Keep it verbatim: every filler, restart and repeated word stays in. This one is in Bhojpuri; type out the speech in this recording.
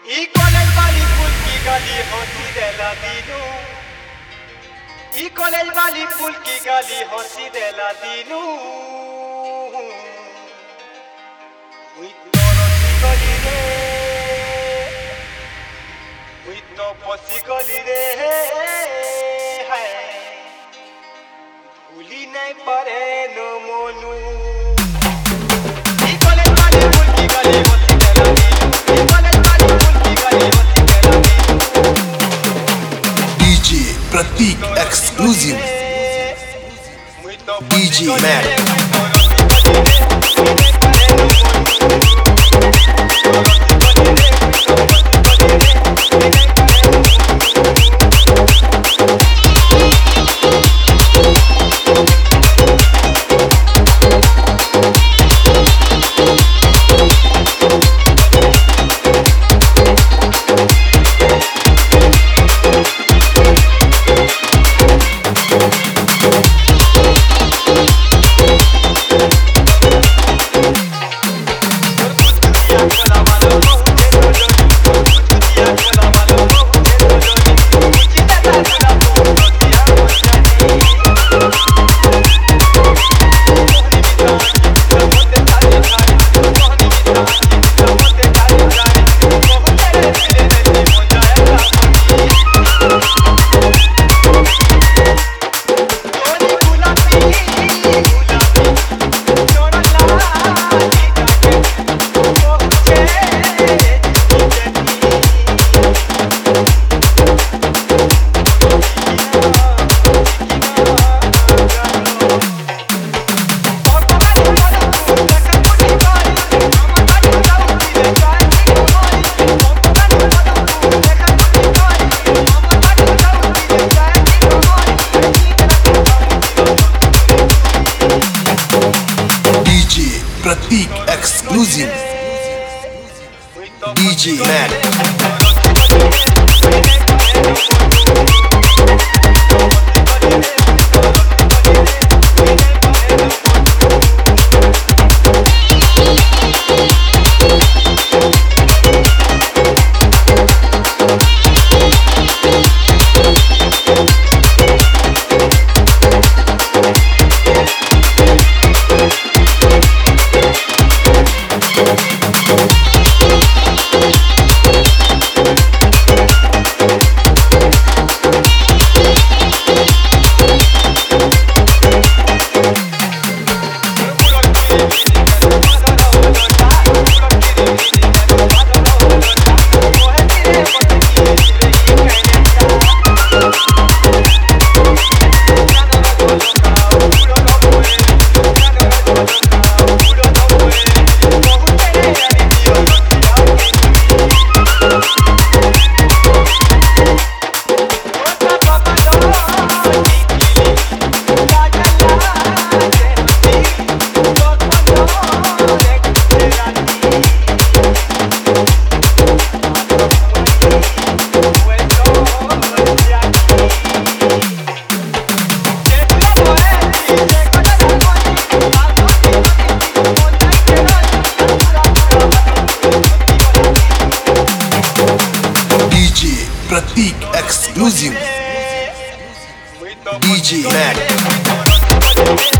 ई कॉलेज वाली पुल की गली होती देला दीनू ई कॉलेज वाली पुल की गली होती देला दीनू हुई तो रोटी गली रे हुई तो पसी गली रे है भूली नहीं पड़े नो मोनू ई कॉलेज वाली पुल की गली होती देला दीनू ई कॉलेज वाली पुल की गली होती देला दीनू DJ Prateek exclusive DJ Matt Prateek exclusive DJ Matt Prateek exclusive DJ mat